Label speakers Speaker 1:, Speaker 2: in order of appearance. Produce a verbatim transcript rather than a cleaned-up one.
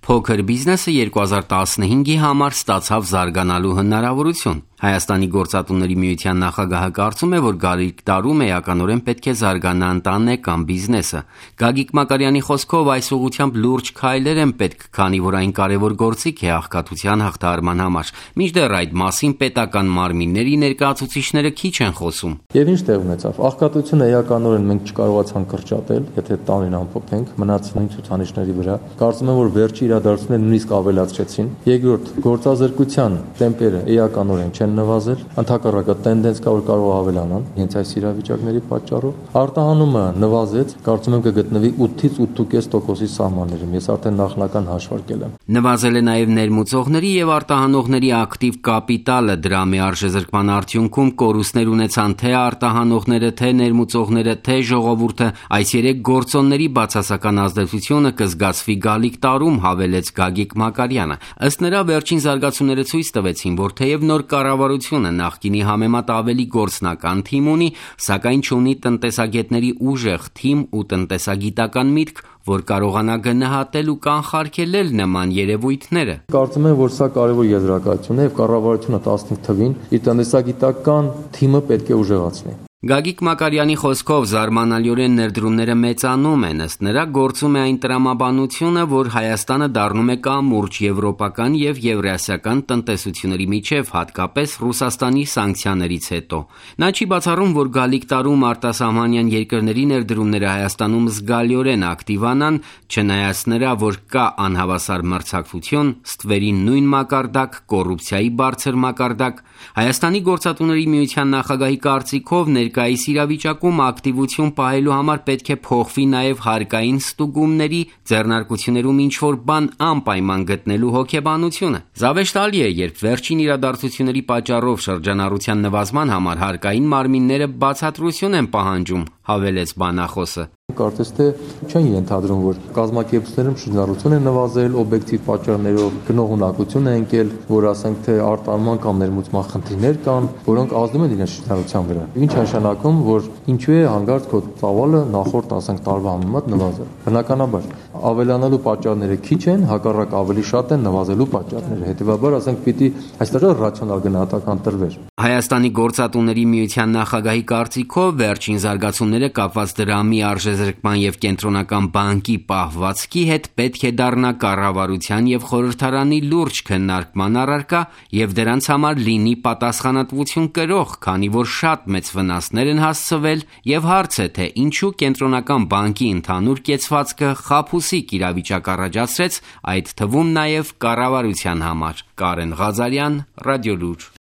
Speaker 1: Փոքր բիզնեսը երկու հազար տասնհինգի համար ստացավ զարգանալու հնարավորություն։ Հայաստանի գործատուների միության նախագահը կարծում է, որ գալիք տարում էականորեն պետք է զարգանա ընտանեկան բիզնեսը։ Գագիկ Մակարյանի խոսքով այս ուղղությամբ լուրջ քայլեր են պետք, քանի որ այն կարևոր գործիք է աղքատության հաղթահարման համար։ Մինչդեռ այդ մասին պետական մարմինների ներկայացուցիչները քիչ են խոսում։
Speaker 2: Եվ ինչ տեղ ունեցավ։ Աղքատությունը էականորեն մենք չկարողացանք կրճատել, եթե տանին ամփոփենք, մնաց նույն ցուցանիշների վրա։ Կարծում եմ, որ վերջի իրադարձությունները նույնիսկ ավելացրեցին։ Երկրորդ, գործազրկության տեմպերը էականորեն չեն նվազել, ընդհակառակը տենդենս կա, որ կարող ավելանան հենց այս իրավիճակների պատճառով։ Արտահանումը նվազեց, կարծում եմ կգտնվի ութից ութ տոկոս տոկոսի սահմաններում։ Ես արդեն նախնական հաշվարկել եմ։
Speaker 1: Նվազել է նաև ներմուծողների եւ արտահանողների ակտիվ կապիտալը, դրամի արժեզրկման արդյունքում կորուստներ ունեցան թե արտահանողները, թե ներմուծողները, թե ժողովուրդը։ Այս երեք գործոնների բացասական ազդեցությունը կզգացվի գալիք տարում, հավելեց Գագիկ Մակարյանը։ Ըստ նրա, վերջին զարգացումները ցույց տվեցին, որ թեև նոր կառավարությունը նախկինի համեմատ ավելի գործնական թիմ ունի, սակայն չունի տնտեսագետների ուժեղ թիմ ու տնտեսագիտական միտք, որ կարողանա գնահատել ու կանխարգելել նման երևույթները։
Speaker 2: Կարծում եմ, որ սա կարևոր եզրակացություն է եւ կառավարությունը տասնհինգ թվին իր տնտեսագիտական թիմը պետք է ուժեղացնի։
Speaker 1: Գագիկ Մակարյանի խոսքով զարմանալիորեն ներդրումները մեծանում են, ըստ նրա գործում է այն տրամաբանությունը, որ Հայաստանը դառնում է կամուրջ եվրոպական եւ եվրասիական տնտեսությունների միջև, հատկապես Ռուսաստանի սանկցիաներից հետո։ Նա չի բացառում, որ գալիք տարում արտասահմանյան երկրների ներդրումները Հայաստանում զգալիորեն ակտիվանան, չնայած նրա, որ կա անհավասար մրցակցություն, ստվերի նույն մակարդակ, կոռուպցիայի բարձր մակարդակ։ Հայաստանի գործատուների միության նախագահի կարծիքով ներկայիս իրավիճակում ակտիվություն պահելու համար պետք է փոխվի նաև հարկային ստուգումների, ձեռնարկություններում ինչ-որ բան անպայման գտնելու հոգեբանությունը։ Զավեշտալի է, երբ վերջին իրադարձությունների պատճառով շրջանառության նվազման համար հարկային մարմինները բացատրություն են պահանջում, հավելեց բանախոսը։
Speaker 2: Կարծես թե չեն ենթադրում, որ կազմակերպություններում շրջանառություն է նվազել, օբյեկտիվ պատճառներով գնողունակություն է ընկել, որ ասենք թե արտահանման կամ ներմուծման խնդիրներ կան, որոնք ազդում են իրենց շրջանառության վրա։ Ինչ նշանակում, որ ինչու է հանկարծ քո ծավալը նախորդ ասենք տարվա համեմատ նվազել։ Բնականաբար ավելանալու պատճառները քիչ են, հակառակ ավելի շատ են նվազելու պատճառները։ Հետևաբար ասենք պիտի այստեղ ռացիոնալ գնահատական տրվեր։
Speaker 1: Հայաստանի գործատուների միության նախագահի կարծիքով վերջին զարգացումները կապված դրամի արժեզրկման եւ կենտրոնական բանկի պահվածքի հետ պետք է դառնա կառավարության եւ խորհրդարանի լուրջ քննարկման առարկա եւ դրանց համար լինի պատասխանատվություն կրող, քանի որ շատ մեծ վնասներ են հասցվել եւ հարց է թե ինչու կենտրոնական բանկի ընդհանուր կեցվածքը խաբուսիկ իրավիճակ առաջացրեց, այդ թվում նաեւ կառավարության համար։ Կարեն Ղազարյան, Ռադիոլուր։